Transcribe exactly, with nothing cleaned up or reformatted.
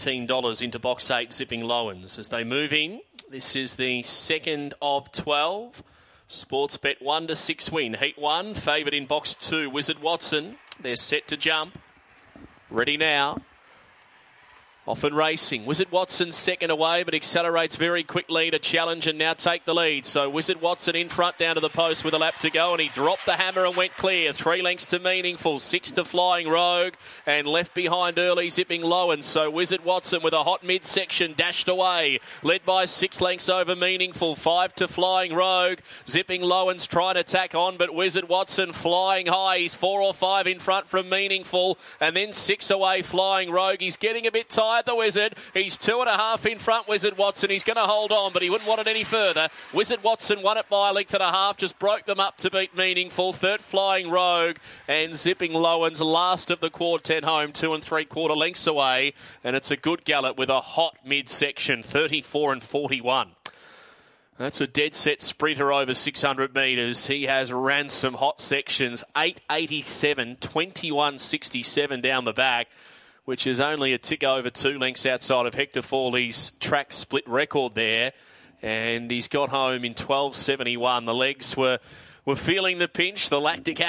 eighteen dollars into box eight, Zipping Lowens. As they move in, this is the second of twelve. Sportsbet one to six win. Heat one, favoured in box two, Wizard Watson. They're set to jump. Ready now. Off and racing. Wizard Watson second away, but accelerates very quickly to challenge and now take the lead. So Wizard Watson in front down to the post with a lap to go, and he dropped the hammer and went clear. Three lengths to Meaningful, six to Flying Rogue, and left behind early Zipping Lowens. So Wizard Watson with a hot midsection dashed away, led by six lengths over Meaningful, five to Flying Rogue. Zipping Lowens trying to tack on, but Wizard Watson flying high. He's four or five in front from Meaningful, and then six away Flying Rogue. He's getting a bit tired, the Wizard. He's two and a half in front, Wizard Watson. He's going to hold on, but he wouldn't want it any further. Wizard Watson won it by a length and a half, just broke them up to beat Meaningful. Third Flying Rogue, and Zipping Lowens last of the quartet home, two and three quarter lengths away, and it's a good gallop with a hot midsection, thirty-four and forty-one. That's a dead set sprinter over six hundred metres. He has ran some hot sections, eight eighty-seven, twenty-one sixty-seven down the back, which is only a tick over two lengths outside of Hector Fawley's track split record there. And he's got home in twelve seventy-one. The legs were, were feeling the pinch. The lactic